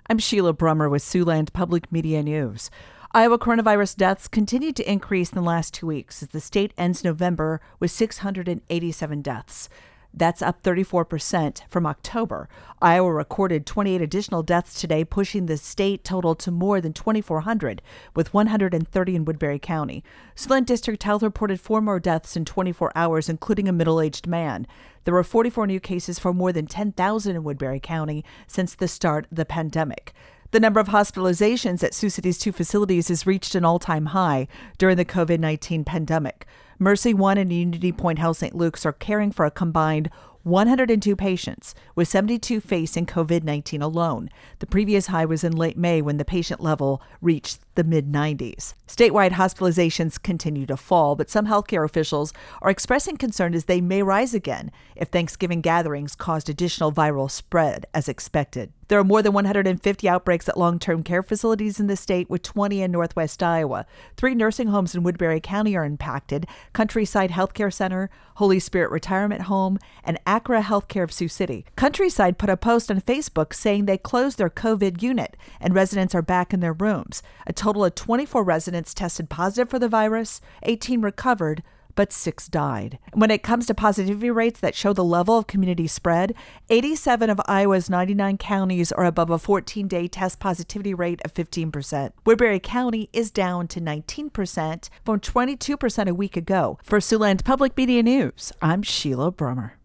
I'm Sheila Brummer with Siouxland Public Media News. Iowa coronavirus deaths continued to increase in the last 2 weeks as the state ends November with 687 deaths. That's up 34% from October. Iowa recorded 28 additional deaths today, pushing the state total to more than 2,400, with 130 in Woodbury County. Siouxland District Health reported 4 more deaths in 24 hours, including a middle-aged man. There were 44 new cases for more than 10,000 in Woodbury County since the start of the pandemic. The number of hospitalizations at Sioux City's 2 facilities has reached an all-time high during the COVID-19 pandemic. Mercy One and Unity Point Health St. Luke's are caring for a combined 102 patients, with 72 facing COVID-19 alone. The previous high was in late May when the patient level reached the mid-90s. Statewide hospitalizations continue to fall, but some healthcare officials are expressing concern as they may rise again if Thanksgiving gatherings caused additional viral spread as expected. There are more than 150 outbreaks at long-term care facilities in the state, with 20 in Northwest Iowa. 3 nursing homes in Woodbury County are impacted: Countryside Healthcare Center, Holy Spirit Retirement Home, and Acra Healthcare of Sioux City. Countryside put a post on Facebook saying they closed their COVID unit and residents are back in their rooms. A total of 24 residents tested positive for the virus, 18 recovered, but 6 died. When it comes to positivity rates that show the level of community spread, 87 of Iowa's 99 counties are above a 14-day test positivity rate of 15%. Woodbury County is down to 19% from 22% a week ago. For Siouxland Public Media News, I'm Sheila Brummer.